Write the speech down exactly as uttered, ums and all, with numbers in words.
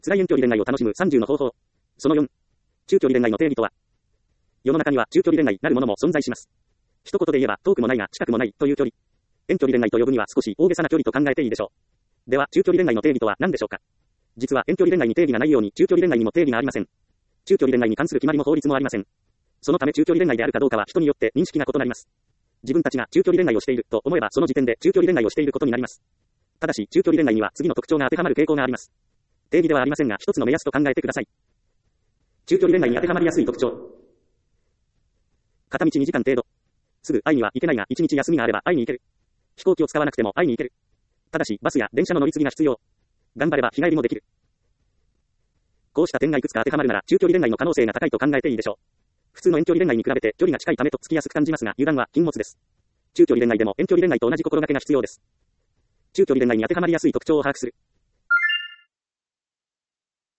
辛い遠距離恋愛を楽しむさんじゅうの方法。そのよん。中距離恋愛の定義とは。世の中には中距離恋愛なるものも存在します。一言で言えば遠くもないが近くもないという距離。遠距離恋愛と呼ぶには少し大げさな距離と考えていいでしょう。では中距離恋愛の定義とは何でしょうか。実は遠距離恋愛に定義がないように中距離恋愛にも定義がありません。中距離恋愛に関する決まりも法律もありません。そのため中距離恋愛であるかどうかは人によって認識が異なります。自分たちが中距離恋愛をしていると思えばその時点で中距離恋愛をしていることになります。ただし中距離恋愛には次の特徴が当てはまる傾向があります。定義ではありませんが一つの目安と考えてください。中距離恋愛に当てはまりやすい特徴。片道にじかん程度。すぐ会いには行けないがいちにち休みがあれば会いに行ける。飛行機を使わなくても会いに行ける。ただしバスや電車の乗り継ぎが必要。頑張れば日帰りもできる。こうした点がいくつか当てはまるなら中距離恋愛の可能性が高いと考えていいでしょう。普通の遠距離恋愛に比べて距離が近いためとつきやすく感じますが油断は禁物です。中距離恋愛でも遠距離恋愛と同じ心がけが必要です。中距離恋愛に当てはまりやすい特徴を把握する。